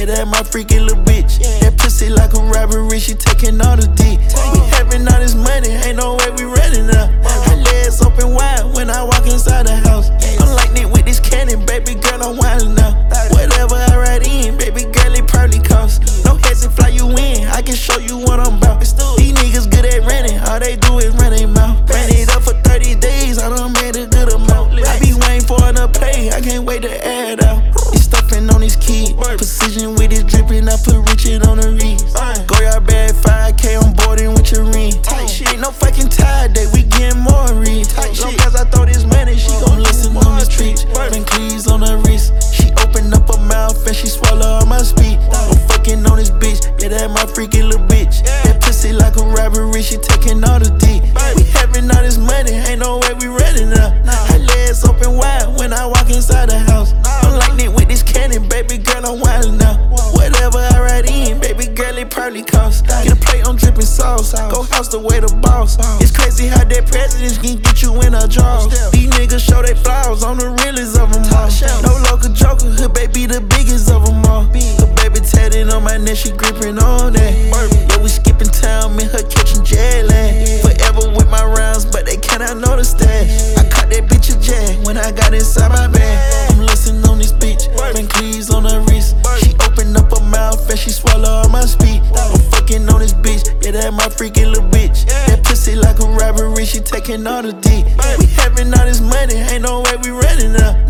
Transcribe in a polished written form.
that my freaky little bitch. That pussy like a robbery, she taking all the D. We having all this money, ain't no way we running up. Her legs open wide when I walk inside the house. I'm like Nick with this cannon, baby girl, I'm wildin' now. Whatever I ride in, baby girl, it probably costs. No heads and fly you in, I can show you what I'm about. These niggas good at running, all they do is run their mouth. Ran it up for 30 days, I done made a good amount. I be waiting for her to play, I can't wait to add out. He's stuffing on his key, precision with his dripping, I put Richard on the wrist. Go yard bag, 5K on boarding with your ring. Tight shit, no fucking tie day, we getting more read. Long as I throw this money, she gon' listen on the streets. Van Cleves on her wrist, she open up her mouth and she swallow all my speed. I'm fucking on this bitch, yeah, that my freaky little bitch. That pussy like a robbery, she taking all the D. We having all this money, ain't no way we running up. Her legs open wide when I walk inside the house. I'm like Nick with this cannon, baby girl, I'm wildin' now. Whatever I ride in, baby girl, it probably costs. Get a plate on dripping sauce, go house the way the boss. It's crazy how that president can get you in a jaws. These niggas show they flaws, I'm the realest of them all. No local joker, her baby the biggest of them all. Her baby tatted on my neck, she gripping on that. Yeah, we skipping town, me her catching jet lag. Forever with my rounds, but they cannot notice that. I caught that bitch a jet when I got inside my bag. I'm listening on this bitch, Van Cleves on her wrist. She open up her mouth and she swallow all my speed. I'm fucking on this bitch, yeah, that my freaky little bitch. That pussy like a robbery, she taking all the D. We having all this money, ain't no way we running up.